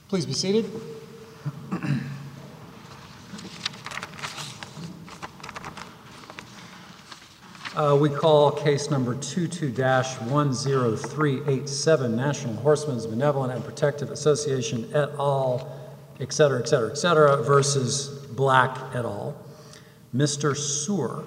Please be seated. We call case number 22-10387, National Horsemen's Benevolent and Protective Association et al., et cetera, versus Black et al. Mr. Sewer,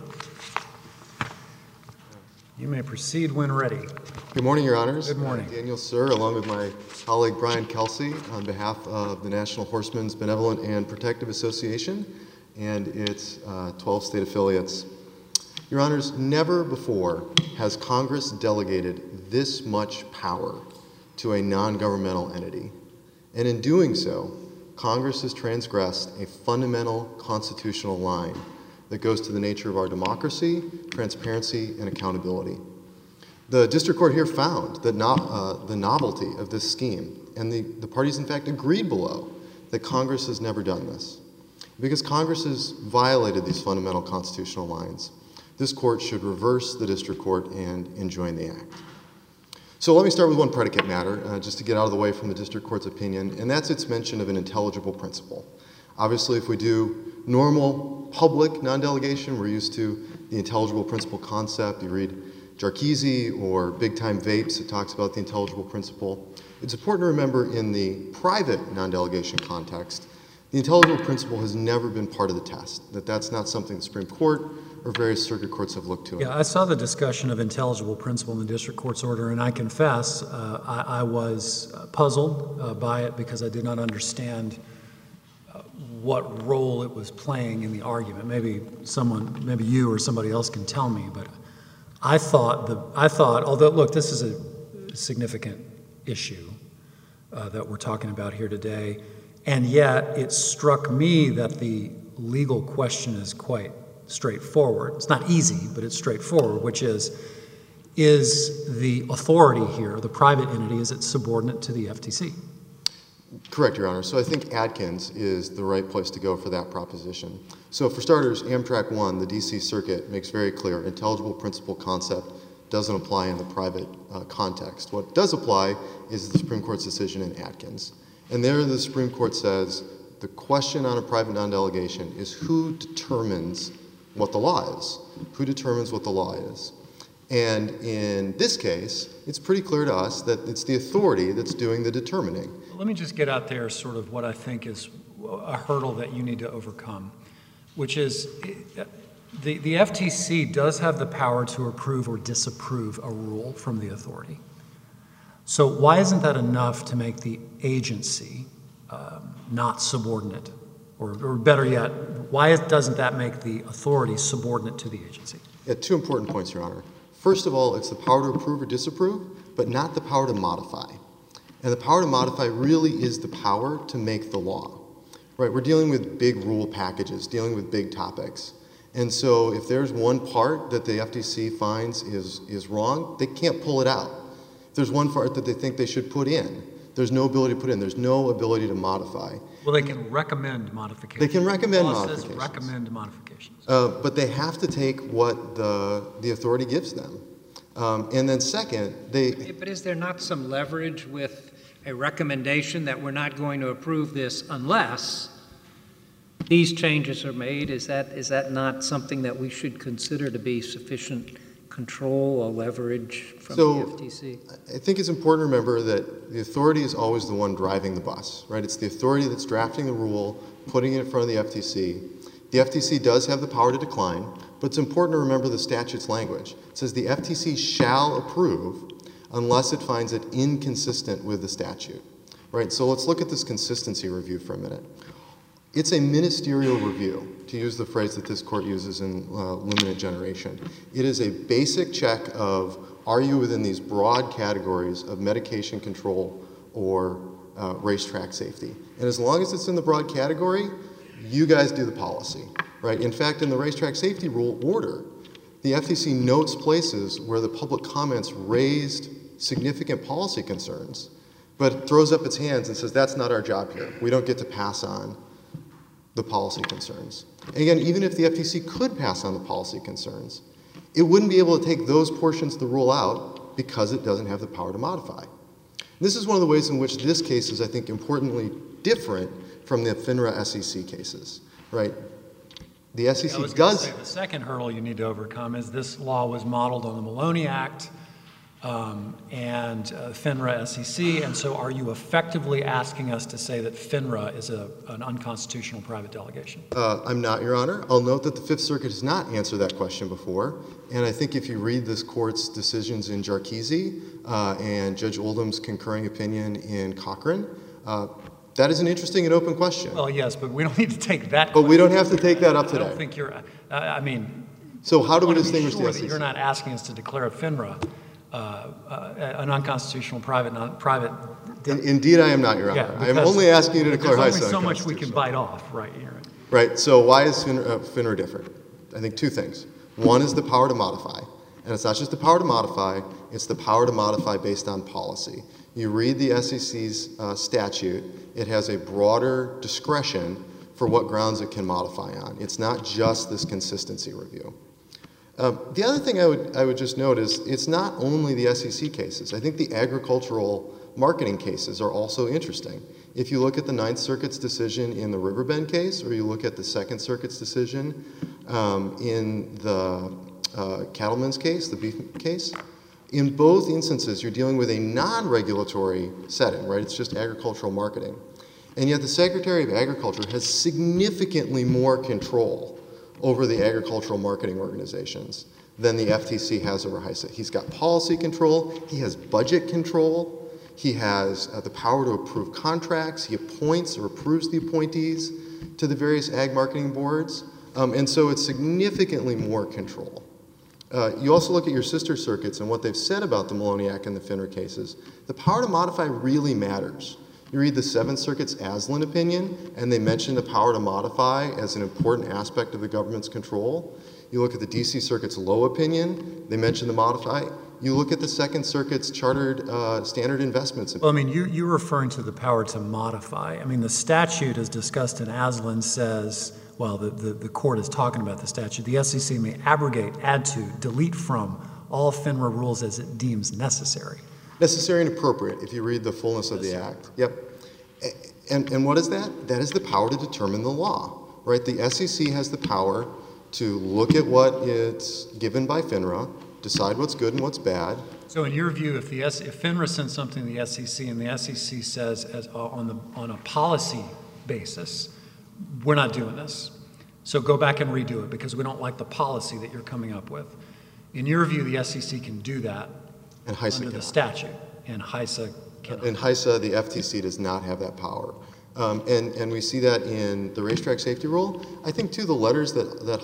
you may proceed when ready. Good morning, Your Honors. Good morning. Daniel Suhr, along with my colleague Brian Kelsey, on behalf of the National Horsemen's Benevolent and Protective Association and its 12 state affiliates. Your Honors, never before has Congress delegated this much power to a non-governmental entity. And in doing so, Congress has transgressed a fundamental constitutional line that goes to the nature of our democracy, transparency, and accountability. The district court here found that the novelty of this scheme, and the parties in fact agreed below that Congress has never done this. Because Congress has violated these fundamental constitutional lines, this court should reverse the district court and enjoin the act. So let me start with one predicate matter, just to get out of the way from the district court's opinion, and that's its mention of an intelligible principle. Obviously, if we do normal public non-delegation, we're used to the intelligible principle concept. You read Jarkizi or Big Time Vapes, it talks about the intelligible principle. It's important to remember in the private non-delegation context, the intelligible principle has never been part of the test, that's not something the Supreme Court or various circuit courts have looked to. Yeah, I saw the discussion of intelligible principle in the district court's order, and I confess I was puzzled by it because I did not understand what role it was playing in the argument. Maybe you or somebody else can tell me, but I thought, although, look, this is a significant issue that we're talking about here today, and yet it struck me that the legal question is quite straightforward. It's not easy, but it's straightforward, which is the authority here, the private entity, is it subordinate to the FTC? Correct, Your Honor. So I think Adkins is the right place to go for that proposition. So for starters, Amtrak 1, the DC Circuit, makes very clear intelligible principle concept doesn't apply in the private context. What does apply is the Supreme Court's decision in Adkins. And there the Supreme Court says the question on a private non-delegation is who determines what the law is, who determines what the law is. And in this case, it's pretty clear to us that it's the authority that's doing the determining. Let me just get out there sort of what I think is a hurdle that you need to overcome, which is the FTC does have the power to approve or disapprove a rule from the authority. So why isn't that enough to make the agency not subordinate? Or better yet, why doesn't that make the authority subordinate to the agency? Yeah, two important points, Your Honor. First of all, it's the power to approve or disapprove, but not the power to modify. And the power to modify really is the power to make the law. Right? We're dealing with big rule packages, dealing with big topics. And so if there's one part that the FTC finds is wrong, they can't pull it out. If there's one part that they think they should put in, there's no ability to put in. There's no ability to modify. Well, they can recommend modifications. They can recommend the law modifications. says recommend modifications. But they have to take what the authority gives them. And then second, But is there not some leverage with a recommendation that we're not going to approve this unless these changes are made? Is that not something that we should consider to be sufficient control or leverage from the FTC? I think it's important to remember that the authority is always the one driving the bus, right? It's the authority that's drafting the rule, putting it in front of the FTC. The FTC does have the power to decline, but it's important to remember the statute's language. It says the FTC shall approve unless it finds it inconsistent with the statute, right? So let's look at this consistency review for a minute. It's a ministerial review, to use the phrase that this court uses in limited generation. It is a basic check of, are you within these broad categories of medication control or racetrack safety? And as long as it's in the broad category, you guys do the policy, right? In fact, in the racetrack safety rule order, the FTC notes places where the public comments raised significant policy concerns, but throws up its hands and says, that's not our job here. We don't get to pass on the policy concerns. And again, even if the FTC could pass on the policy concerns, it wouldn't be able to take those portions of the rule out because it doesn't have the power to modify. This is one of the ways in which this case is, I think, importantly different from the FINRA SEC cases, right? The SEC I was going to does. say the second hurdle you need to overcome is this law was modeled on the Maloney Act and FINRA SEC, and so are you effectively asking us to say that FINRA is an unconstitutional private delegation? I'm not, Your Honor. I'll note that the Fifth Circuit has not answered that question before, and I think if you read this court's decisions in Jarkizi and Judge Oldham's concurring opinion in Cochran, that is an interesting and open question. Well, yes, but we don't need to take that. But we don't have to take that up I today. don't think you're. I mean. So how do we I wanna be distinguish sure the that SEC? you're not asking us to declare a FINRA an unconstitutional private. Indeed, I am not, Your Honor. Yeah, I am only asking you to declare there's HISA only so much we can unconstitutional. bite off, right? Right, so why is FINRA different? I think two things. One is the power to modify, and it's not just the power to modify, it's the power to modify based on policy. You read the SEC's statute, it has a broader discretion for what grounds it can modify on. It's not just this consistency review. The other thing I would just note is it's not only the SEC cases. I think the agricultural marketing cases are also interesting. If you look at the Ninth Circuit's decision in the Riverbend case, or you look at the Second Circuit's decision in the Cattleman's case, the beef case, in both instances you're dealing with a non-regulatory setting, right? It's just agricultural marketing. And yet the Secretary of Agriculture has significantly more control over the agricultural marketing organizations than the FTC has over HISA. He's got policy control, he has budget control, he has the power to approve contracts, he appoints or approves the appointees to the various ag marketing boards, and so it's significantly more control. You also look at your sister circuits and what they've said about the Maloney Act and the FINRA cases. The power to modify really matters. You read the Seventh Circuit's Aslan opinion, and they mention the power to modify as an important aspect of the government's control. You look at the DC Circuit's Low opinion, they mention the modify. You look at the Second Circuit's Chartered Standard Investments opinion. Well, I mean, you're referring to the power to modify. I mean, the statute as discussed in Aslan says, well, the court is talking about the statute, the SEC may abrogate, add to, delete from all FINRA rules as it deems necessary. Necessary and appropriate, if you read the fullness of the act. Yep. And what is that? That is the power to determine the law, right? The SEC has the power to look at what is given by FINRA, decide what's good and what's bad. So in your view, if FINRA sends something to the SEC and the SEC says on a policy basis, we're not doing this, so go back and redo it because we don't like the policy that you're coming up with. In your view, the SEC can do that And HISA under the cannot. statute, and HISA cannot. In HISA, the FTC does not have that power. And we see that in the racetrack safety rule. I think, too, the letters that the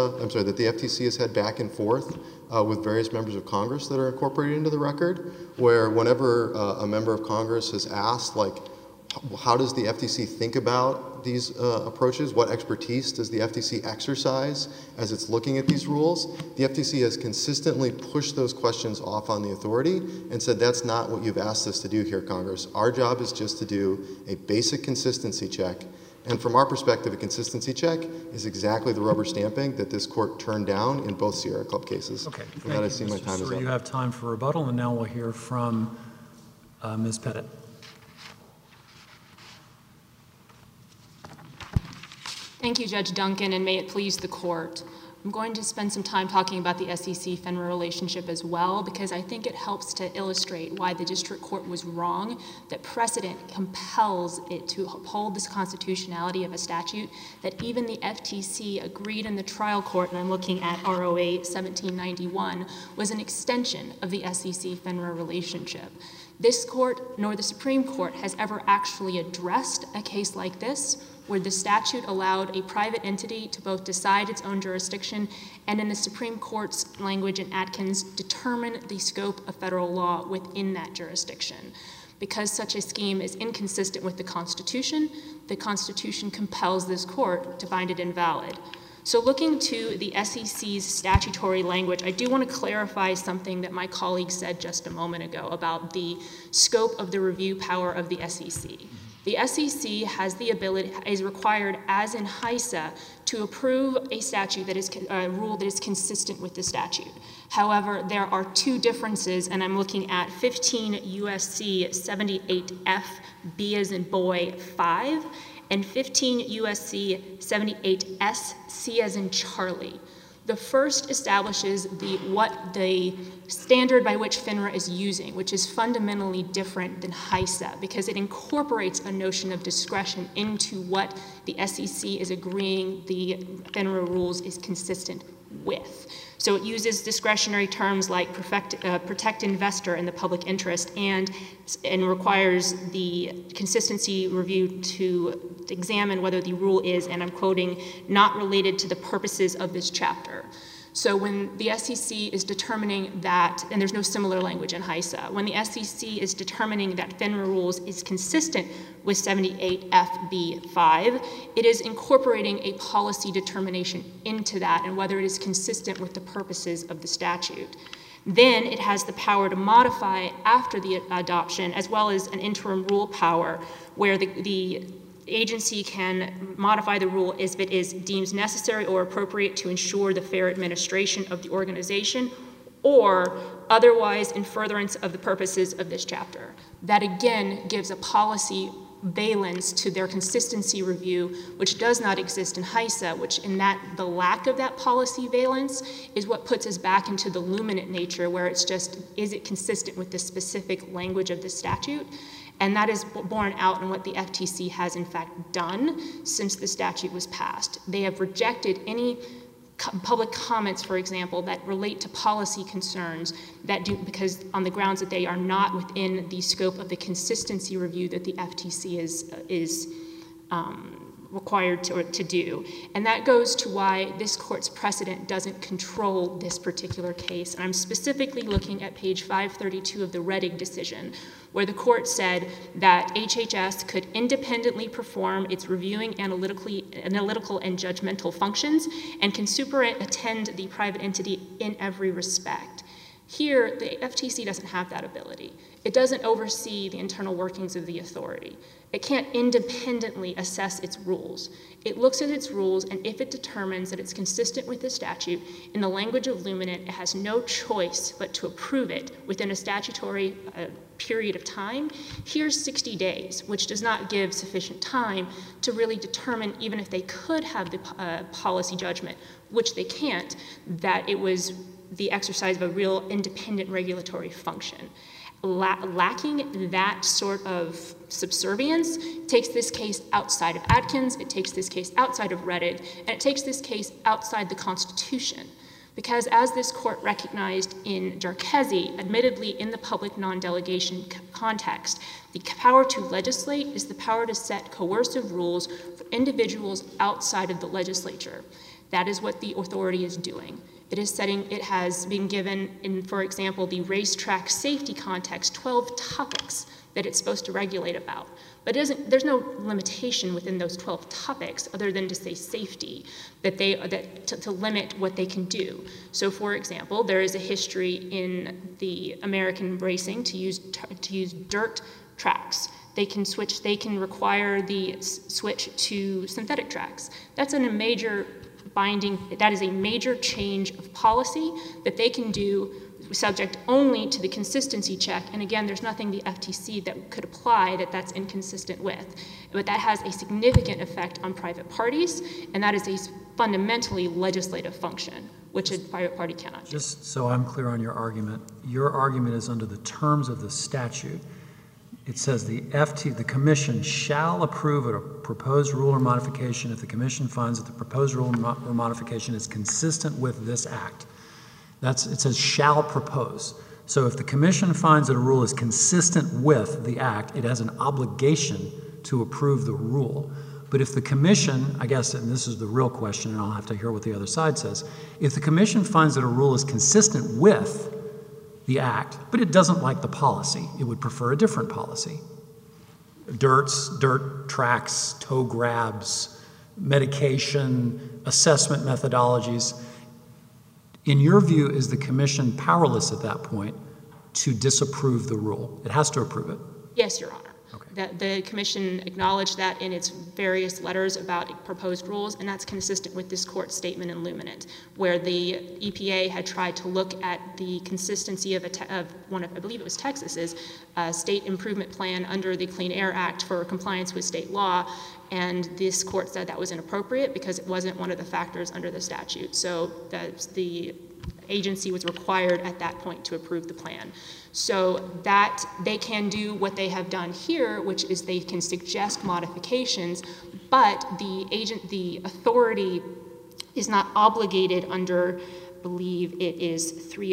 FTC has had back and forth with various members of Congress that are incorporated into the record, where whenever a member of Congress has asked, like, how does the FTC think about these approaches? What expertise does the FTC exercise as it's looking at these rules? The FTC has consistently pushed those questions off on the authority and said, that's not what you've asked us to do here, Congress. Our job is just to do a basic consistency check. And from our perspective, a consistency check is exactly the rubber stamping that this court turned down in both Sierra Club cases. Okay, And thank that you, I see my Mr. time is Seward. up. You have time for rebuttal, and now we'll hear from Ms. Pettit. Thank you, Judge Duncan, and may it please the court. I'm going to spend some time talking about the SEC-FINRA relationship as well, because I think it helps to illustrate why the district court was wrong, that precedent compels it to uphold this constitutionality of a statute that even the FTC agreed in the trial court, and I'm looking at ROA 1791, was an extension of the SEC-FINRA relationship. This court, nor the Supreme Court, has ever actually addressed a case like this, where the statute allowed a private entity to both decide its own jurisdiction and, in the Supreme Court's language in Atkins, determine the scope of federal law within that jurisdiction. Because such a scheme is inconsistent with the Constitution compels this court to find it invalid. So looking to the SEC's statutory language, I do want to clarify something that my colleague said just a moment ago about the scope of the review power of the SEC. The SEC has the ability, is required, as in HISA, to approve a statute that is a rule that is consistent with the statute. However, there are two differences, and I'm looking at 15 U.S.C. 78F, B as in boy, 5, and 15 U.S.C. 78S, C as in Charlie. The first establishes what the standard by which FINRA is using, which is fundamentally different than HISA, because it incorporates a notion of discretion into what the SEC is agreeing the FINRA rules is consistent with. So it uses discretionary terms like protect investor and the public interest, and requires the consistency review to examine whether the rule is, and I'm quoting, not related to the purposes of this chapter. So when the SEC is determining that, and there's no similar language in HISA, when the SEC is determining that FINRA rules is consistent with 78FB5, it is incorporating a policy determination into that and whether it is consistent with the purposes of the statute. Then it has the power to modify after the adoption, as well as an interim rule power where the agency can modify the rule if it is deemed necessary or appropriate to ensure the fair administration of the organization or otherwise in furtherance of the purposes of this chapter. That again gives a policy valence to their consistency review, which does not exist in HISA, which in that the lack of that policy valence is what puts us back into the luminant nature where it's just, is it consistent with the specific language of the statute? And that is borne out in what the FTC has in fact done since the statute was passed. They have rejected any public comments, for example, that relate to policy concerns that do, because on the grounds that they are not within the scope of the consistency review that the FTC is required to do. And that goes to why this court's precedent doesn't control this particular case. And I'm specifically looking at page 532 of the Rettig decision, where the court said that HHS could independently perform its reviewing analytical and judgmental functions and can superintend the private entity in every respect. Here, the FTC doesn't have that ability. It doesn't oversee the internal workings of the authority. It can't independently assess its rules. It looks at its rules, and if it determines that it's consistent with the statute, in the language of Luminant, it has no choice but to approve it within a statutory period of time. Here's 60 days, which does not give sufficient time to really determine, even if they could have the policy judgment, which they can't, that it was the exercise of a real independent regulatory function. Lacking that sort of subservience takes this case outside of Adkins, it takes this case outside of Rettig, and it takes this case outside the Constitution. Because as this court recognized in Jarchesi, admittedly in the public non-delegation context, the power to legislate is the power to set coercive rules for individuals outside of the legislature. That is what the authority is doing. It has been given in, for example, the racetrack safety context, 12 topics that it's supposed to regulate about. But there's no limitation within those 12 topics other than to say safety, to limit what they can do. So for example, there is a history in the American racing to use dirt tracks. They can require the switch to synthetic tracks. That is a major change of policy that they can do subject only to the consistency check. And again, there's nothing the FTC that could apply that's inconsistent with. But that has a significant effect on private parties, and that is a fundamentally legislative function, which a private party cannot do. Just so I'm clear on your argument is under the terms of the statute. It says the commission shall approve a proposed rule or modification if the commission finds that the proposed rule or modification is consistent with this act. It says shall propose. So if the commission finds that a rule is consistent with the act, it has an obligation to approve the rule. But if the commission, I guess, and this is the real question, and I'll have to hear what the other side says, if the commission finds that a rule is consistent with the act, but it doesn't like the policy, it would prefer a different policy. Dirt tracks, toe grabs, medication, assessment methodologies. In your view, is the commission powerless at that point to disapprove the rule? It has to approve it. Yes, Your Honor. Okay. That the commission acknowledged that in its various letters about proposed rules, and that's consistent with this court's statement in Luminant, where the EPA had tried to look at the consistency of one of, I believe it was Texas's, state improvement plan under the Clean Air Act for compliance with state law, and this court said that was inappropriate because it wasn't one of the factors under the statute. So the agency was required at that point to approve the plan. So that they can do what they have done here, which is they can suggest modifications, but the authority is not obligated under, I believe it is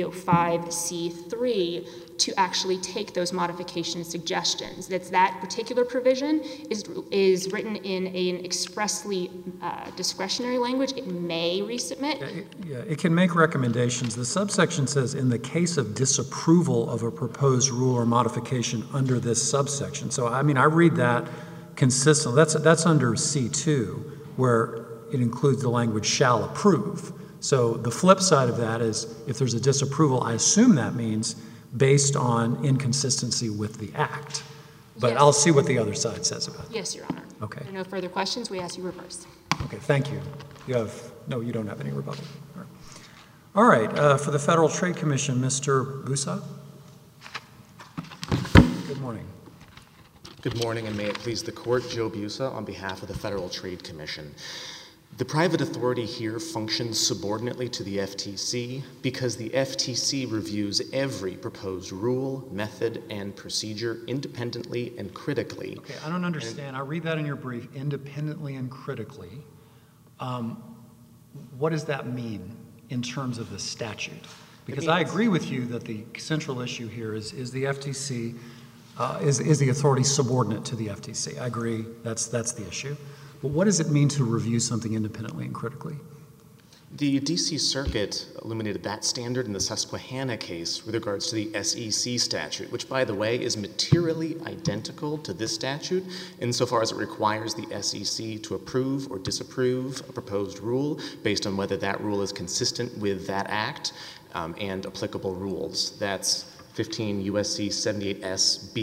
305C3, to actually take those modification suggestions. That particular provision is written in an expressly discretionary language. It may resubmit. It can make recommendations. The subsection says, in the case of disapproval of a proposed rule or modification under this subsection. So, I mean, I read that consistently. That's under C2, where it includes the language shall approve. So the flip side of that is if there's a disapproval, I assume that means based on inconsistency with the act. But Yes. I'll see what the other side says about it. Yes, Your Honor. Okay. If there are no further questions, we ask you reverse. Okay, thank you. You don't have any rebuttal. All right, for the Federal Trade Commission, Mr. Busa. Good morning. Good morning, and may it please the Court, Joe Busa on behalf of the Federal Trade Commission. The private authority here functions subordinately to the FTC because the FTC reviews every proposed rule, method, and procedure independently and critically. Okay, I don't understand. I read that in your brief, independently and critically. What does that mean in terms of the statute? Because I agree with you that the central issue here is the FTC, is the authority subordinate to the FTC. I agree, that's the issue. But what does it mean to review something independently and critically? The D.C. Circuit eliminated that standard in the Susquehanna case with regards to the SEC statute, which, by the way, is materially identical to this statute insofar as it requires the SEC to approve or disapprove a proposed rule based on whether that rule is consistent with that act and applicable rules. That's 15 U.S.C. 78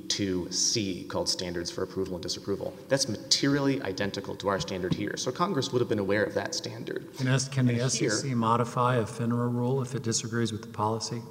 B2C, called Standards for Approval and Disapproval. That's materially identical to our standard here. So Congress would have been aware of that standard. Can the SEC modify a FINRA rule if it disagrees with the policy?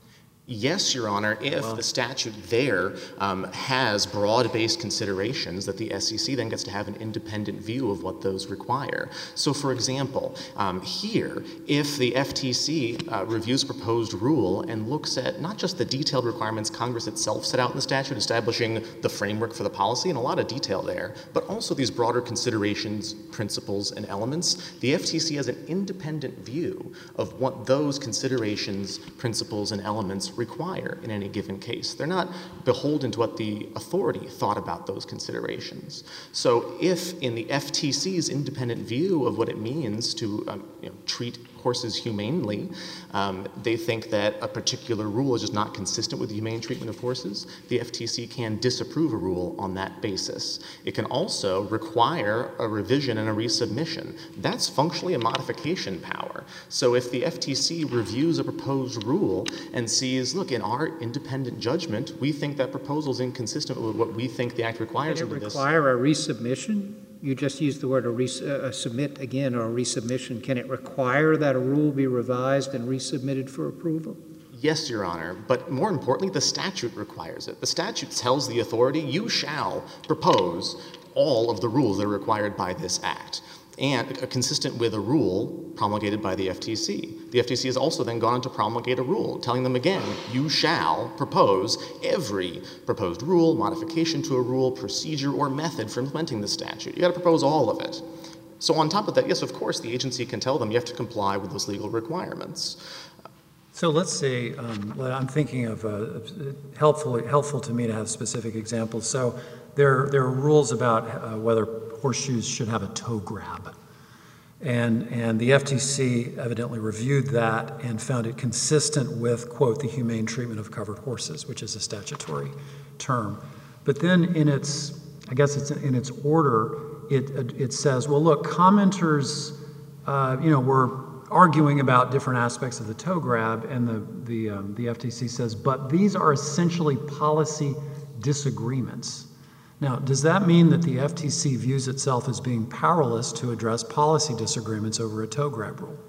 Yes, Your Honor, if the statute there has broad-based considerations that the SEC then gets to have an independent view of what those require. So, for example, here, if the FTC reviews a proposed rule and looks at not just the detailed requirements Congress itself set out in the statute, establishing the framework for the policy, and a lot of detail there, but also these broader considerations, principles, and elements, the FTC has an independent view of what those considerations, principles, and elements require in any given case. They're not beholden to what the authority thought about those considerations. So if in the FTC's independent view of what it means to treat horses humanely, they think that a particular rule is just not consistent with the humane treatment of horses, the FTC can disapprove a rule on that basis. It can also require a revision and a resubmission. That's functionally a modification power. So if the FTC reviews a proposed rule and sees, look, in our independent judgment, we think that proposal is inconsistent with what we think the Act requires under this. Can it require a resubmission? You just used the word submit again, or a resubmission. Can it require that a rule be revised and resubmitted for approval? Yes, Your Honor, but more importantly, the statute requires it. The statute tells the authority, you shall propose all of the rules that are required by this Act, and consistent with a rule promulgated by the FTC. The FTC has also then gone on to promulgate a rule, telling them again, you shall propose every proposed rule, modification to a rule, procedure, or method for implementing the statute. You got to propose all of it. So on top of that, yes, of course, the agency can tell them you have to comply with those legal requirements. So let's say, I'm thinking of helpful to me to have specific examples. So there are rules about whether horseshoes should have a toe grab. And the FTC evidently reviewed that and found it consistent with, quote, the humane treatment of covered horses, which is a statutory term. But then in its order, it says, well, look, commenters, were arguing about different aspects of the toe grab, and the FTC says, but these are essentially policy disagreements. Now, does that mean that the FTC views itself as being powerless to address policy disagreements over a tow grab rule?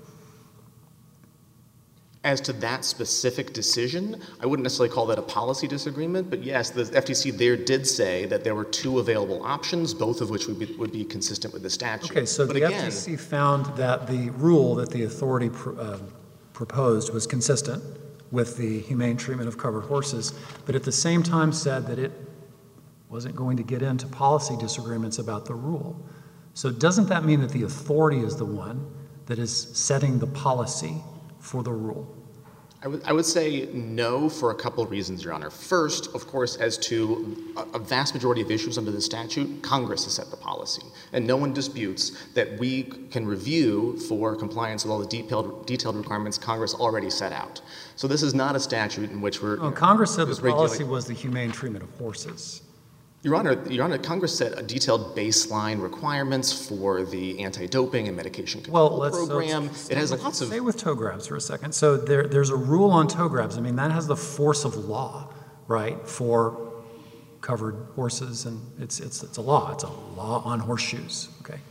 As to that specific decision, I wouldn't necessarily call that a policy disagreement, but yes, the FTC there did say that there were two available options, both of which would be consistent with the statute. Okay, so but the again, FTC found that the rule that the authority proposed was consistent with the humane treatment of covered horses, but at the same time said that it wasn't going to get into policy disagreements about the rule. So doesn't that mean that the authority is the one that is setting the policy for the rule? I would say no for a couple of reasons, Your Honor. First, of course, as to a vast majority of issues under the statute, Congress has set the policy. And no one disputes that we can review for compliance with all the detailed requirements Congress already set out. So this is not a statute in which we're... No, Congress said the policy was the humane treatment of horses. Your Honor, Congress set a detailed baseline requirements for the anti-doping and medication control program. It has lots of... Stay with tow grabs for a second. So there's a rule on tow grabs. I mean, that has the force of law, right, for covered horses, and it's a law. It's a law on horseshoes, okay?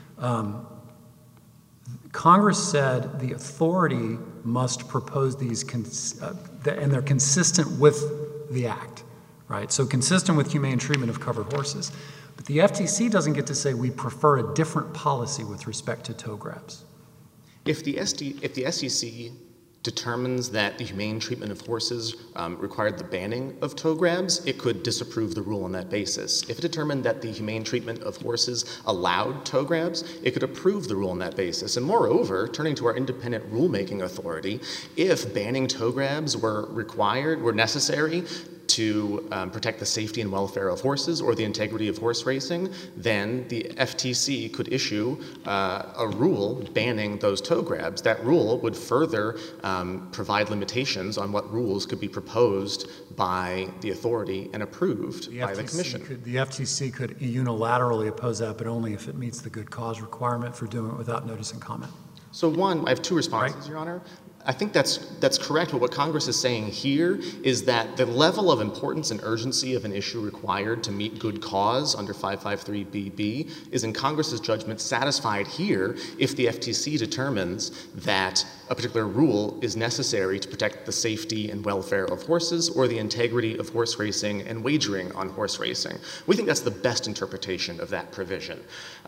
Congress said the authority must propose these, and they're consistent with the act. Right, so consistent with humane treatment of covered horses. But the FTC doesn't get to say we prefer a different policy with respect to tow grabs. If the SEC determines that the humane treatment of horses required the banning of tow grabs, it could disapprove the rule on that basis. If it determined that the humane treatment of horses allowed tow grabs, it could approve the rule on that basis. And moreover, turning to our independent rulemaking authority, if banning tow grabs were necessary to protect the safety and welfare of horses or the integrity of horse racing, then the FTC could issue a rule banning those tow grabs. That rule would further provide limitations on what rules could be proposed by the authority and approved by the Commission. The FTC could unilaterally oppose that, but only if it meets the good cause requirement for doing it without notice and comment. So one, I have two responses, Your Honor. I think that's correct, but what Congress is saying here is that the level of importance and urgency of an issue required to meet good cause under 553BB is, in Congress's judgment, satisfied here if the FTC determines that a particular rule is necessary to protect the safety and welfare of horses or the integrity of horse racing and wagering on horse racing. We think that's the best interpretation of that provision.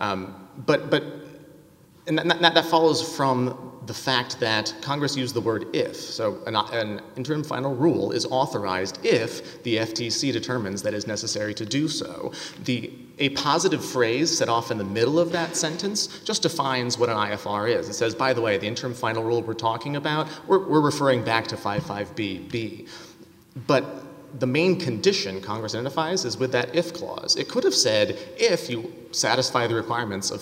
And that follows from the fact that Congress used the word if. So an interim final rule is authorized if the FTC determines that it's necessary to do so. A positive phrase set off in the middle of that sentence just defines what an IFR is. It says, by the way, the interim final rule we're talking about, we're referring back to 55BB. But the main condition Congress identifies is with that if clause. It could have said, if you satisfy the requirements of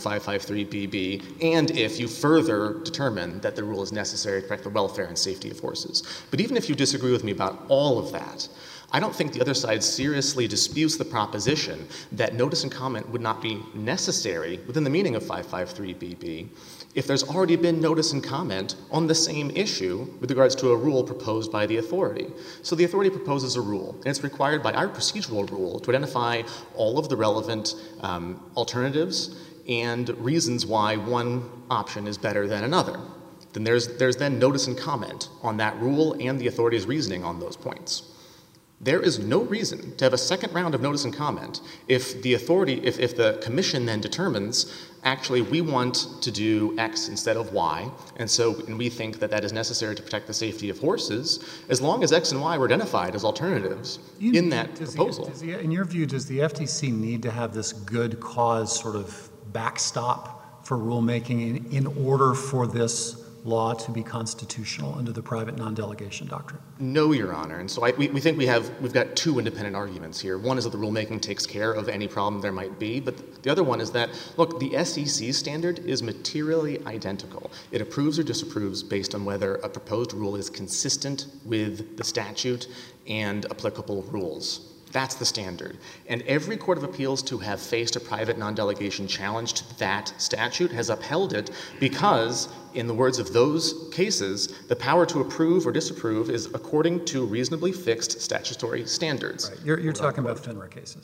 553BB and if you further determine that the rule is necessary to protect the welfare and safety of horses. But even if you disagree with me about all of that, I don't think the other side seriously disputes the proposition that notice and comment would not be necessary within the meaning of 553BB if there's already been notice and comment on the same issue with regards to a rule proposed by the authority. So the authority proposes a rule, and it's required by our procedural rule to identify all of the relevant alternatives and reasons why one option is better than another. Then there's then notice and comment on that rule and the authority's reasoning on those points. There is no reason to have a second round of notice and comment if the authority, if the commission then determines, actually we want to do X instead of Y, and we think that that is necessary to protect the safety of horses, as long as X and Y were identified as alternatives in that proposal. In your view, does the FTC need to have this good cause sort of backstop for rulemaking in order for this law to be constitutional under the private non-delegation doctrine? No, Your Honor. And so we think we've got two independent arguments here. One is that the rulemaking takes care of any problem there might be, but the other one is that, look, the SEC standard is materially identical. It approves or disapproves based on whether a proposed rule is consistent with the statute and applicable rules. That's the standard. And every court of appeals to have faced a private non-delegation challenge to that statute has upheld it because, in the words of those cases, the power to approve or disapprove is according to reasonably fixed statutory standards. Right. You're talking about FINRA cases.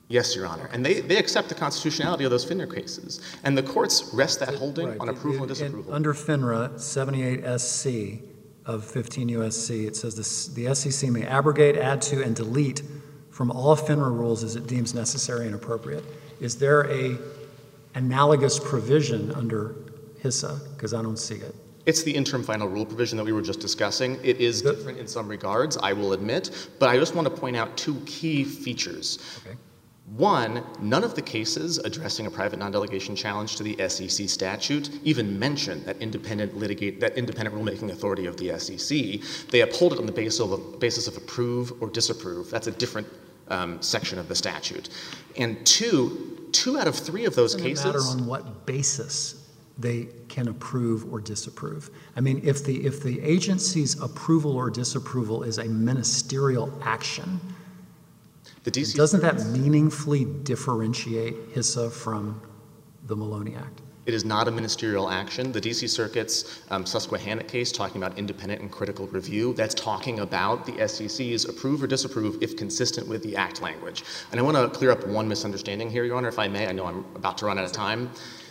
Yes, Your Honor. And they accept the constitutionality of those FINRA cases. And the courts rest that holding Right. on approval and And disapproval. under FINRA 78 SC of 15 USC, it says the SEC may abrogate, add to, and delete from all FINRA rules as it deems necessary and appropriate. Is there a analogous provision under HISA? Because I don't see it. It's the interim final rule provision that we were just discussing. It is different in some regards, I will admit, but I just want to point out two key features. Okay. One, none of the cases addressing a private non-delegation challenge to the SEC statute even mention that independent rulemaking authority of the SEC. They uphold it on the basis of approve or disapprove. That's a different section of the statute. And two out of three of those cases. Doesn't matter on what basis they can approve or disapprove. I mean, if the agency's approval or disapproval is a ministerial action, doesn't that meaningfully differentiate HISA from the Maloney Act? It is not a ministerial action. The D.C. Circuit's Susquehanna case talking about independent and critical review, that's talking about the SEC's approve or disapprove if consistent with the Act language. And I want to clear up one misunderstanding here, Your Honor, if I may. I know I'm about to run out of time.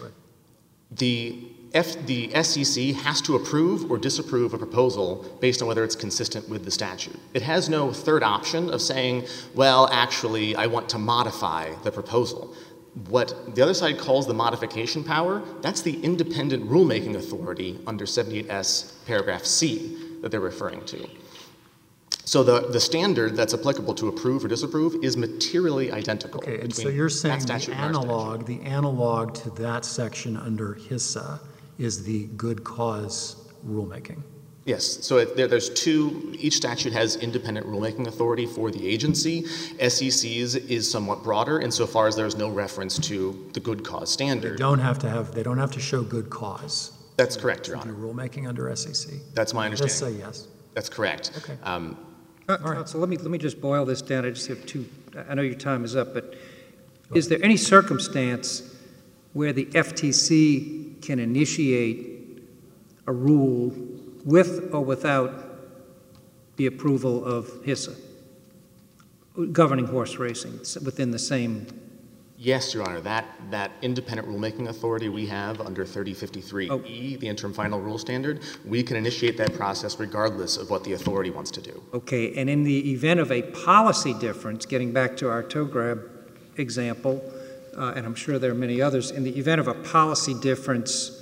The SEC has to approve or disapprove a proposal based on whether it's consistent with the statute. It has no third option of saying, well, actually, I want to modify the proposal. What the other side calls the modification power, that's the independent rulemaking authority under 78S paragraph C that they're referring to. So the standard that's applicable to approve or disapprove is materially identical. Okay, and so you're saying the analog to that section under HISA is the good cause rulemaking. Yes, so there's two, each statute has independent rulemaking authority for the agency. SEC's is somewhat broader insofar as there's no reference to the good cause standard. They don't have to show good cause. That's correct, Your Honor. To do rulemaking under SEC. That's my understanding. HISA, yes. That's correct. Okay. Counsel, let me just boil this down. I just have two. I know your time is up, but is there any circumstance where the FTC can initiate a rule with or without the approval of HISA, governing horse racing within the same? Yes, Your Honor. That independent rulemaking authority we have under 3053E, the interim final rule standard, we can initiate that process regardless of what the authority wants to do. Okay, and in the event of a policy difference, getting back to our toe grab example, and I'm sure there are many others, in the event of a policy difference,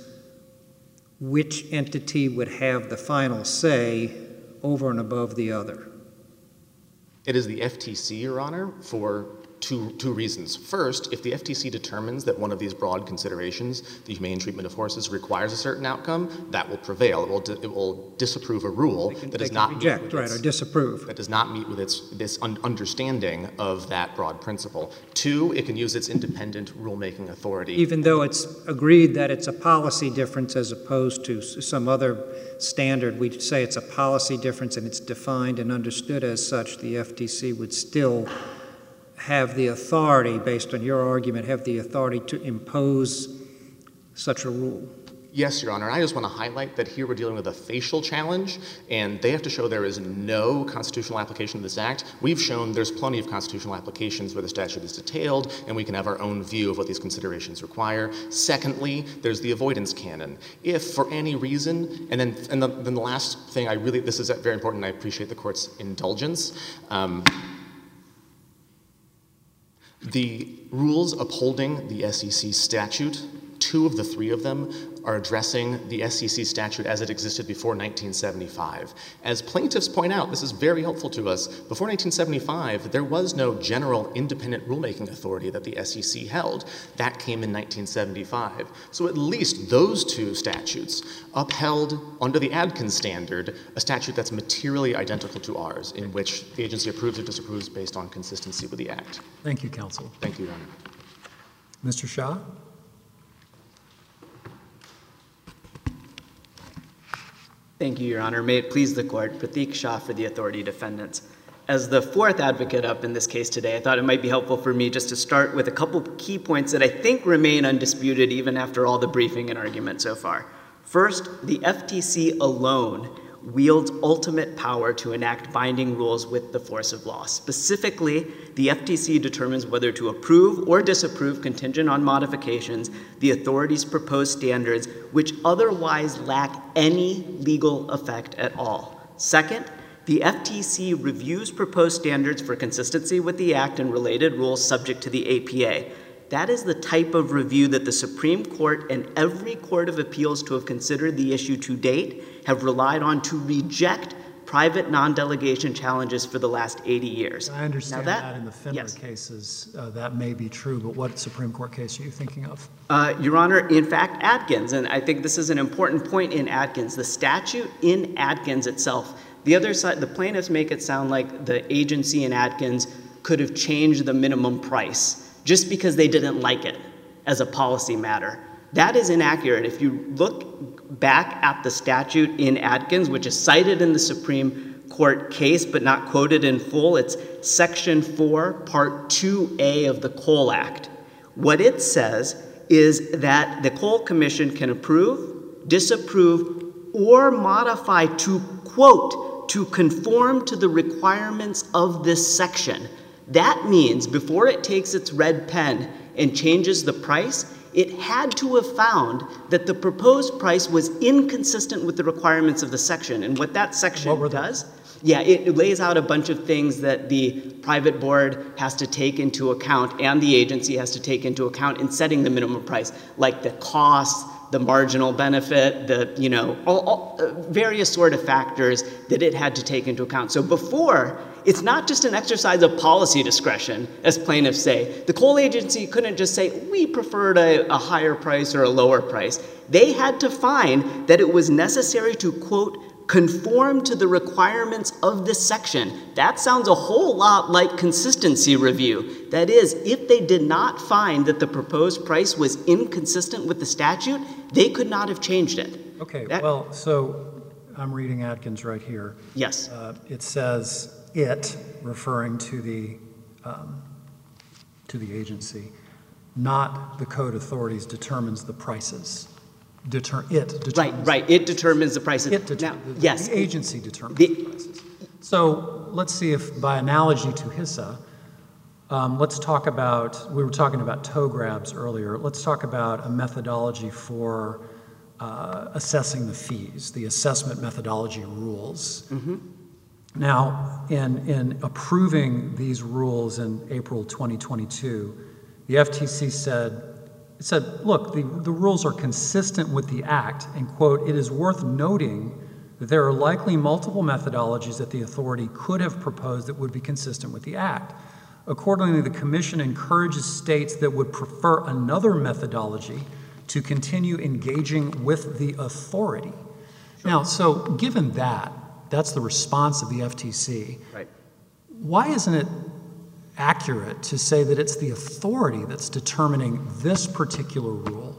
which entity would have the final say over and above the other? It is the FTC, Your Honor, for two reasons. First, if the FTC determines that one of these broad considerations, the humane treatment of horses, requires a certain outcome, that will prevail. It will disapprove a rule that does not reject, right, or disapprove. That does not meet with this understanding of that broad principle. Two, it can use its independent rulemaking authority. Even though it's agreed that it's a policy difference as opposed to some other standard, we'd say it's a policy difference and it's defined and understood as such, the FTC would still have the authority, based on your argument, have the authority to impose such a rule? Yes, Your Honor. I just want to highlight that here we're dealing with a facial challenge, and they have to show there is no constitutional application of this act. We've shown there's plenty of constitutional applications where the statute is detailed, and we can have our own view of what these considerations require. Secondly, there's the avoidance canon. If for any reason, and then the last thing, this is very important, and I appreciate the court's indulgence. The rules upholding the SEC statute, two of the three of them are addressing the SEC statute as it existed before 1975. As plaintiffs point out, this is very helpful to us. Before 1975, there was no general independent rulemaking authority that the SEC held. That came in 1975. So at least those two statutes upheld under the Adkins standard a statute that's materially identical to ours, in which the agency approves or disapproves based on consistency with the act. Thank you, counsel. Thank you, Your Honor. Mr. Shah? Thank you, Your Honor. May it please the court, Pratik Shah for the authority defendants. As the fourth advocate up in this case today, I thought it might be helpful for me just to start with a couple key points that I think remain undisputed even after all the briefing and argument so far. First, the FTC alone wields ultimate power to enact binding rules with the force of law. Specifically, the FTC determines whether to approve or disapprove, contingent on modifications, the authority's proposed standards, which otherwise lack any legal effect at all. Second, the FTC reviews proposed standards for consistency with the Act and related rules subject to the APA. That is the type of review that the Supreme Court and every court of appeals to have considered the issue to date have relied on to reject private non-delegation challenges for the last 80 years. I understand Now that in the FINRA cases, that may be true, but what Supreme Court case are you thinking of? Your Honor, in fact, Adkins, and I think this is an important point in Adkins, the statute in Adkins itself, the other side, the plaintiffs make it sound like the agency in Adkins could have changed the minimum price just because they didn't like it as a policy matter. That is inaccurate. If you look back at the statute in Adkins, which is cited in the Supreme Court case but not quoted in full, it's Section 4, Part 2A of the Coal Act. What it says is that the Coal Commission can approve, disapprove, or modify to, quote, to conform to the requirements of this section. That means before it takes its red pen and changes the price, it had to have found that the proposed price was inconsistent with the requirements of the section. And what that section does, it lays out a bunch of things that the private board has to take into account and the agency has to take into account in setting the minimum price, like the cost, the marginal benefit, the various sort of factors that it had to take into account. So before, it's not just an exercise of policy discretion, as plaintiffs say. The coal agency couldn't just say, we preferred a higher price or a lower price. They had to find that it was necessary to, quote, conform to the requirements of this section. That sounds a whole lot like consistency review. That is, if they did not find that the proposed price was inconsistent with the statute, they could not have changed it. Okay, well, so I'm reading Adkins right here. Yes. It says it, referring to the agency, not the code authorities, determines the prices. It determines. Right. It determines the prices. The agency determines the prices. So let's see if, by analogy to HISA, let's talk about, we were talking about toe grabs earlier. Let's talk about a methodology for assessing the fees, the assessment methodology rules. Mm-hmm. Now, in approving these rules in April 2022, the FTC said, look, the rules are consistent with the Act, and, quote, it is worth noting that there are likely multiple methodologies that the authority could have proposed that would be consistent with the Act. Accordingly, the Commission encourages states that would prefer another methodology to continue engaging with the authority. Sure. Now, so given that, that's the response of the FTC. Right. Why isn't it accurate to say that it's the authority that's determining this particular rule,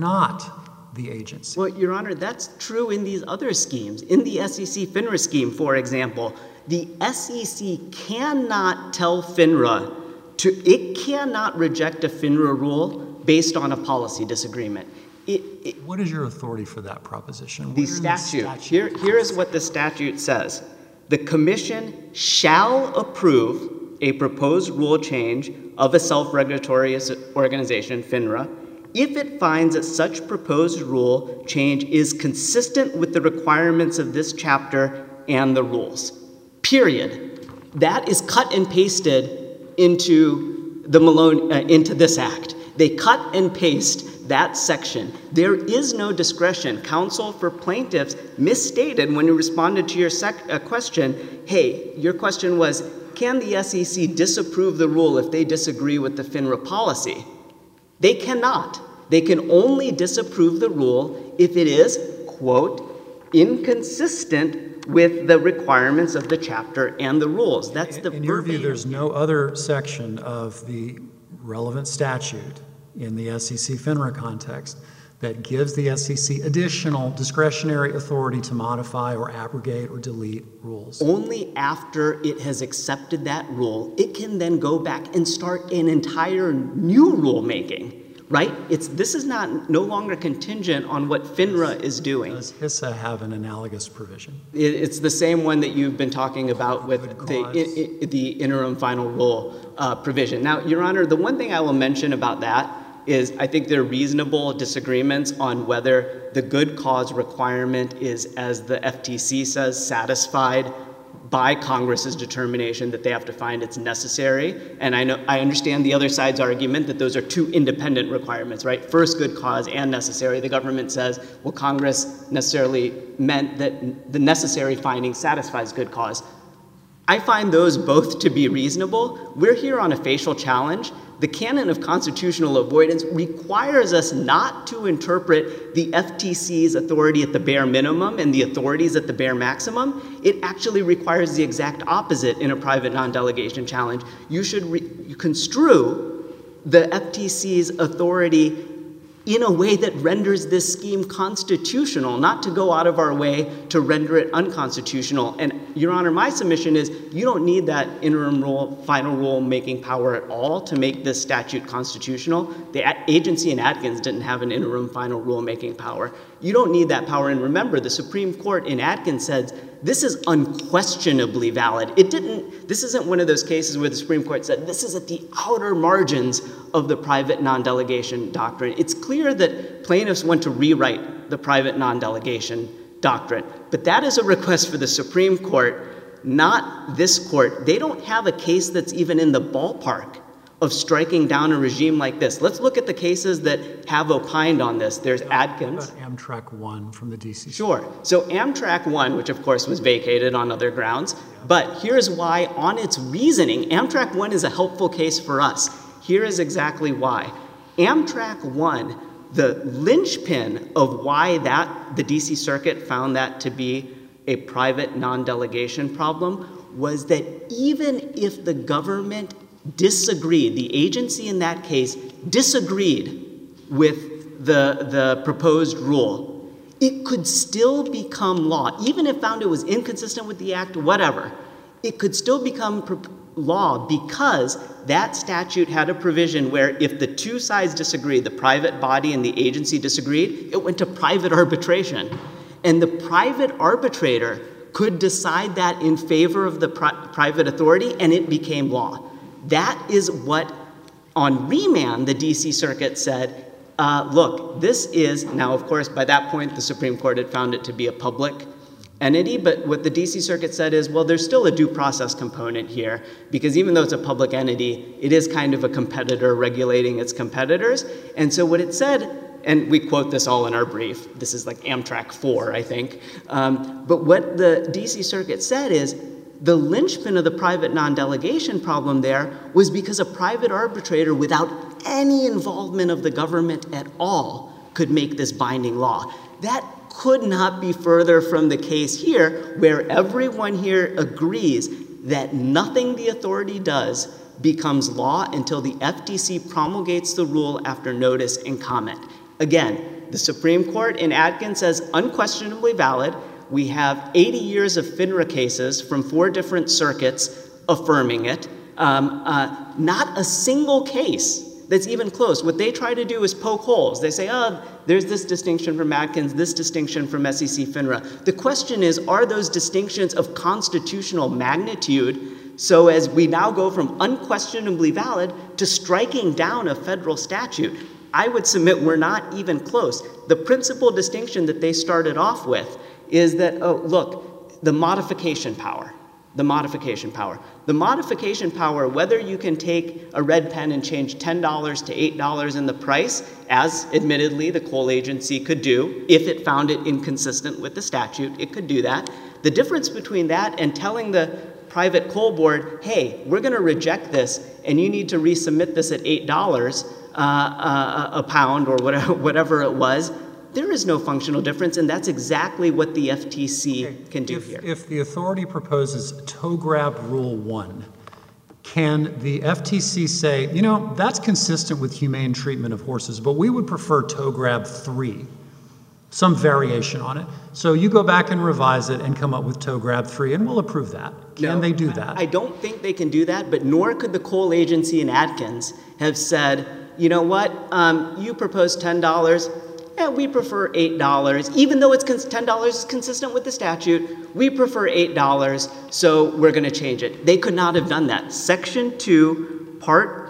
not the agency? Well, Your Honor, that's true in these other schemes. In the SEC FINRA scheme, for example, the SEC cannot tell FINRA it cannot reject a FINRA rule based on a policy disagreement. What is your authority for that proposition? The statute. Here is what the statute says. The Commission shall approve a proposed rule change of a self-regulatory organization, FINRA, if it finds that such proposed rule change is consistent with the requirements of this chapter and the rules. Period. That is cut and pasted into into this Act. They cut and paste that section. There is no discretion. Counsel for plaintiffs misstated when you responded to your question. Hey, your question was, can the SEC disapprove the rule if they disagree with the FINRA policy? They cannot. They can only disapprove the rule if it is, quote, inconsistent with the requirements of the chapter and the rules. That's the verbatim. In your view, there's no other section of the relevant statute in the SEC FINRA context that gives the SEC additional discretionary authority to modify or abrogate or delete rules. Only after it has accepted that rule, it can then go back and start an entire new rulemaking. right? This is no longer contingent on what FINRA is doing. Does HISA have an analogous provision? It's the same one that you've been talking about with Good the interim final rule provision. Now, Your Honor, the one thing I will mention about that is I think there are reasonable disagreements on whether the good cause requirement is, as the FTC says, satisfied by Congress's determination that they have to find it's necessary. And I understand the other side's argument that those are two independent requirements, right? First, good cause and necessary. The government says, well, Congress necessarily meant that the necessary finding satisfies good cause. I find those both to be reasonable. We're here on a facial challenge. The canon of constitutional avoidance requires us not to interpret the FTC's authority at the bare minimum and the authorities at the bare maximum. It actually requires the exact opposite in a private non-delegation challenge. You should construe the FTC's authority in a way that renders this scheme constitutional, not to go out of our way to render it unconstitutional. And Your Honor, my submission is you don't need that interim rule, final rule making power at all to make this statute constitutional. The agency in Atkins didn't have an interim final rule making power. You don't need that power. And remember, the Supreme Court in Atkins said this is unquestionably valid. This isn't one of those cases where the Supreme Court said this is at the outer margins of the private non-delegation doctrine. It's clear that plaintiffs want to rewrite the private non-delegation doctrine, but that is a request for the Supreme Court, not this court. They don't have a case that's even in the ballpark of striking down a regime like this. Let's look at the cases that have opined on this. There's Adkins. What about Amtrak 1 from the DC? Sure. So Amtrak 1, which of course was vacated on other grounds, but here's why on its reasoning, Amtrak 1 is a helpful case for us. Here is exactly why. Amtrak 1, the linchpin of why the DC Circuit found that to be a private non-delegation problem was that even if the government disagreed, the agency in that case disagreed with the proposed rule, it could still become law. Even if found it was inconsistent with the act, whatever, it could still become law because that statute had a provision where if the two sides disagreed, the private body and the agency disagreed, it went to private arbitration. And the private arbitrator could decide that in favor of the private authority, and it became law. That is what, on remand, the DC Circuit said, look, this is, now of course by that point the Supreme Court had found it to be a public entity, but what the DC Circuit said is, well, there's still a due process component here, because even though it's a public entity, it is kind of a competitor regulating its competitors. And so what it said, and we quote this all in our brief, this is like Amtrak 4, I think, but what the DC Circuit said is, the linchpin of the private non-delegation problem there was because a private arbitrator without any involvement of the government at all could make this binding law. That could not be further from the case here, where everyone here agrees that nothing the authority does becomes law until the FTC promulgates the rule after notice and comment. Again, the Supreme Court in Adkins says unquestionably valid. We have 80 years of FINRA cases from 4 different circuits affirming it. Not a single case that's even close. What they try to do is poke holes. They say, oh, there's this distinction from Adkins, this distinction from SEC FINRA. The question is, are those distinctions of constitutional magnitude so as we now go from unquestionably valid to striking down a federal statute? I would submit we're not even close. The principal distinction that they started off with is that, oh, look, the modification power, whether you can take a red pen and change $10 to $8 in the price, as admittedly the coal agency could do, if it found it inconsistent with the statute, it could do that. The difference between that and telling the private coal board, hey, we're going to reject this and you need to resubmit this at $8 a pound or whatever it was, there is no functional difference, and that's exactly what the FTC can do here. If the authority proposes toe grab rule 1, can the FTC say, you know, that's consistent with humane treatment of horses, but we would prefer toe grab 3, some variation on it. So you go back and revise it and come up with toe grab 3, and we'll approve that. Can they do that? I don't think they can do that, but nor could the coal agency in Adkins have said, you know what, you propose $10, we prefer $8. Even though it's $10 is consistent with the statute, we prefer $8, so we're going to change it. They could not have done that. Section 4,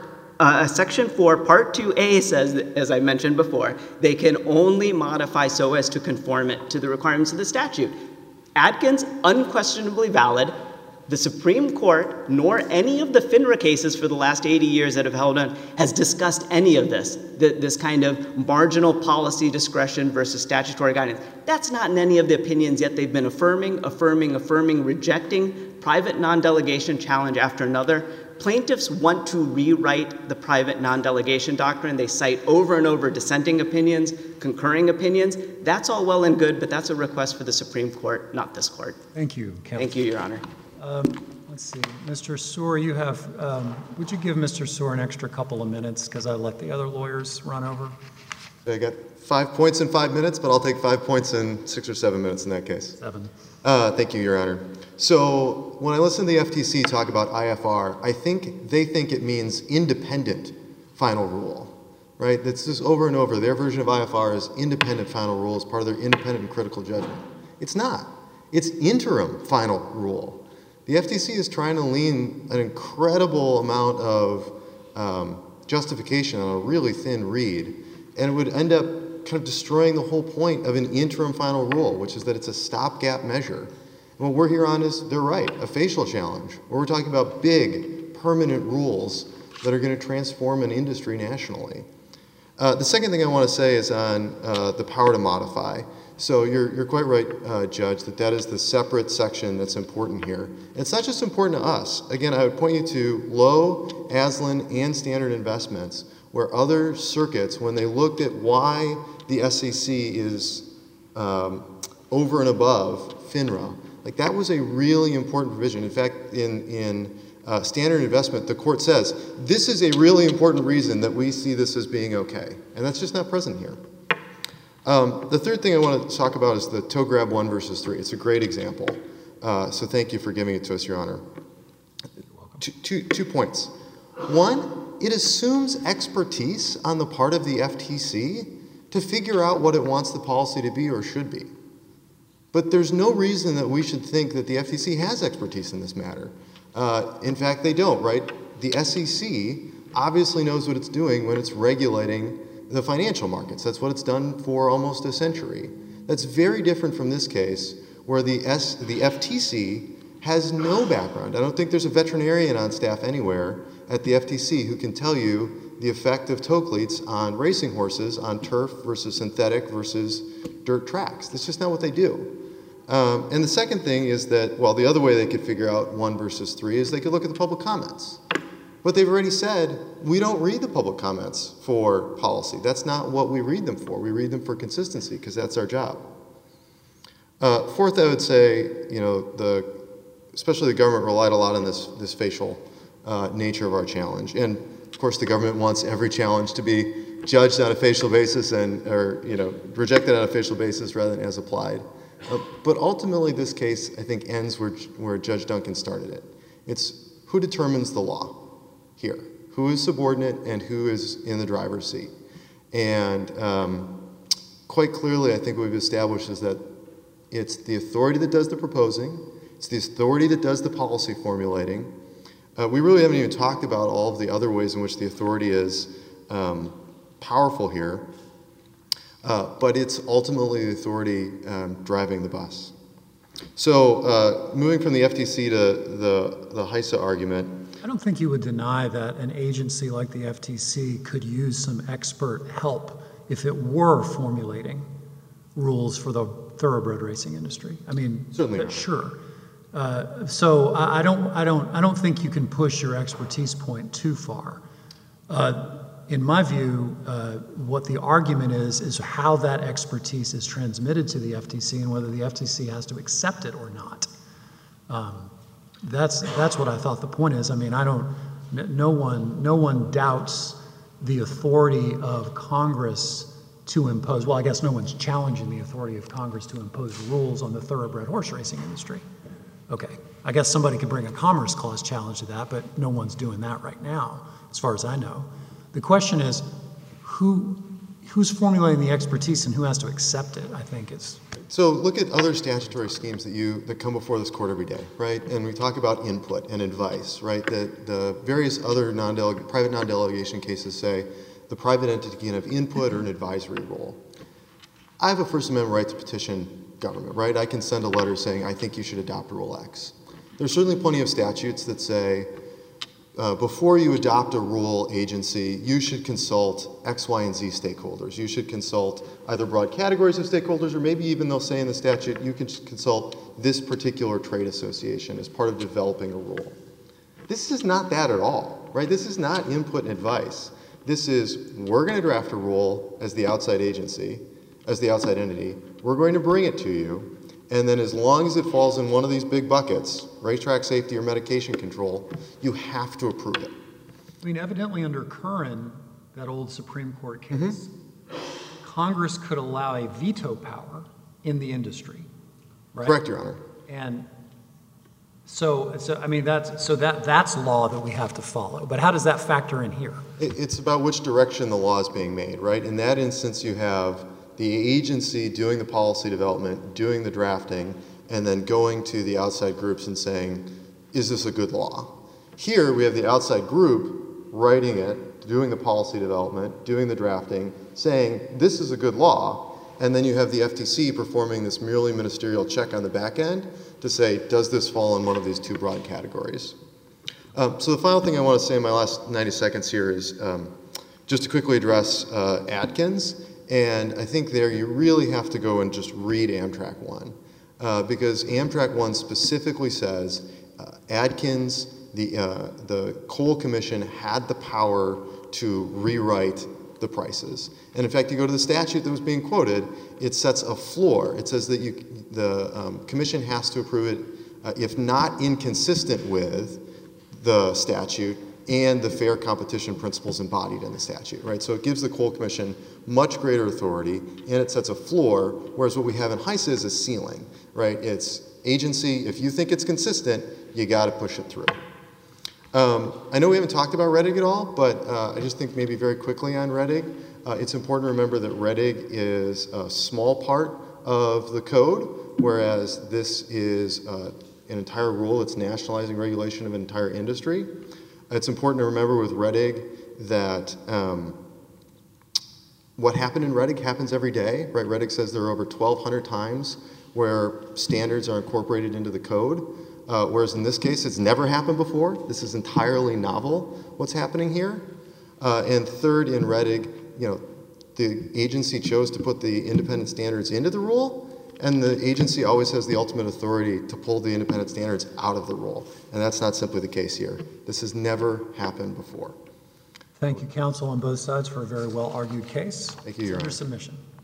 Part 2A says, as I mentioned before, they can only modify so as to conform it to the requirements of the statute. Adkins, unquestionably valid. The Supreme Court, nor any of the FINRA cases for the last 80 years that have held on, has discussed any of this kind of marginal policy discretion versus statutory guidance. That's not in any of the opinions, yet they've been affirming, rejecting private non-delegation challenge after another. Plaintiffs want to rewrite the private non-delegation doctrine. They cite over and over dissenting opinions, concurring opinions. That's all well and good, but that's a request for the Supreme Court, not this court. Thank you, counsel. Thank you, Your Honor. Let's see, Mr. Soar, you have, would you give Mr. Soar an extra couple of minutes because I let the other lawyers run over? I got 5 points in 5 minutes, but I'll take 5 points in 6 or 7 minutes in that case. 7. Thank you, Your Honor. So when I listen to the FTC talk about IFR, I think they think it means independent final rule, right? That's just over and over. Their version of IFR is independent final rule as part of their independent and critical judgment. It's not. It's interim final rule. The FTC is trying to lean an incredible amount of justification on a really thin reed, and it would end up kind of destroying the whole point of an interim final rule, which is that it's a stopgap measure. And what we're here on is, they're right, a facial challenge, where we're talking about big, permanent rules that are going to transform an industry nationally. The second thing I want to say is on the power to modify. So you're quite right, Judge, that is the separate section that's important here. And it's not just important to us. Again, I would point you to Lowe, Aslan, and Standard Investments, where other circuits, when they looked at why the SEC is over and above FINRA, like that was a really important provision. In fact, in Standard Investment, the court says, this is a really important reason that we see this as being okay. And that's just not present here. The third thing I want to talk about is the toe grab 1 versus 3. It's a great example. So thank you for giving it to us, Your Honor. Two points. One, it assumes expertise on the part of the FTC to figure out what it wants the policy to be or should be. But there's no reason that we should think that the FTC has expertise in this matter. In fact, they don't, right? The SEC obviously knows what it's doing when it's regulating the financial markets. That's what it's done for almost a century. That's very different from this case, where the FTC has no background. I don't think there's a veterinarian on staff anywhere at the FTC who can tell you the effect of toe cleats on racing horses on turf versus synthetic versus dirt tracks. That's just not what they do. And the second thing is that, well, the other way they could figure out 1 versus 3 is they could look at the public comments. But they've already said, we don't read the public comments for policy. That's not what we read them for. We read them for consistency, because that's our job. Fourth, I would say, you know, especially the government relied a lot on this facial nature of our challenge. And of course, the government wants every challenge to be judged on a facial basis or rejected on a facial basis rather than as applied. But ultimately, this case, I think, ends where Judge Duncan started it. It's who determines the law here, who is subordinate and who is in the driver's seat. And quite clearly, I think what we've established is that it's the authority that does the proposing, it's the authority that does the policy formulating. We really haven't even talked about all of the other ways in which the authority is powerful here, but it's ultimately the authority driving the bus. So moving from the FTC to the HISA argument, I don't think you would deny that an agency like the FTC could use some expert help if it were formulating rules for the thoroughbred racing industry. I mean, certainly sure. So I don't think you can push your expertise point too far. In my view, what the argument is how that expertise is transmitted to the FTC and whether the FTC has to accept it or not. That's what I thought the point is. I mean, no one doubts the authority of Congress to impose, well, I guess no one's challenging the authority of Congress to impose rules on the thoroughbred horse racing industry. Okay, I guess somebody could bring a Commerce Clause challenge to that, but no one's doing that right now, as far as I know. The question is, who's formulating the expertise and who has to accept it, I think is. So look at other statutory schemes that come before this court every day, right? And we talk about input and advice, right? That the various other private non-delegation cases say the private entity can have input or an advisory role. I have a First Amendment right to petition government, right? I can send a letter saying, I think you should adopt Rule X. There's certainly plenty of statutes that say, before you adopt a rule agency, you should consult X, Y, and Z stakeholders. You should consult either broad categories of stakeholders, or maybe even they'll say in the statute, you can consult this particular trade association as part of developing a rule. This is not that at all, right? This is not input and advice. This is, we're going to draft a rule as the outside agency, as the outside entity. We're going to bring it to you. And then as long as it falls in one of these big buckets, racetrack safety or medication control, you have to approve it. I mean, evidently under Curran, that old Supreme Court case, Congress could allow a veto power in the industry, right? Correct, Your Honor. And so I mean, that's law that we have to follow. But how does that factor in here? It's about which direction the law is being made, right? In that instance, you have the agency doing the policy development, doing the drafting, and then going to the outside groups and saying, is this a good law? Here, we have the outside group writing it, doing the policy development, doing the drafting, saying, this is a good law, and then you have the FTC performing this merely ministerial check on the back end to say, does this fall in one of these two broad categories? So the final thing I want to say in my last 90 seconds here is just to quickly address Adkins. And I think there you really have to go and just read Amtrak 1. Because Amtrak 1 specifically says Adkins, the Coal Commission had the power to rewrite the prices. And in fact, you go to the statute that was being quoted, it sets a floor. It says that the commission has to approve it if not inconsistent with the statute and the fair competition principles embodied in the statute, right? So it gives the Coal Commission much greater authority, and it sets a floor, whereas what we have in HISA is a ceiling, right? It's agency, if you think it's consistent, you gotta push it through. I know we haven't talked about REDIG at all, but I just think maybe very quickly on REDIG, it's important to remember that REDIG is a small part of the code, whereas this is an entire rule that's nationalizing regulation of an entire industry. It's important to remember with REDIG that what happened in REDIG happens every day, right? REDIG says there are over 1,200 times where standards are incorporated into the code, whereas in this case, it's never happened before. This is entirely novel, what's happening here. And third, in REDIG, the agency chose to put the independent standards into the rule, and the agency always has the ultimate authority to pull the independent standards out of the rule. And that's not simply the case here. This has never happened before. Thank you, counsel, on both sides for a very well-argued case. Thank you, Your Honor. Under submission.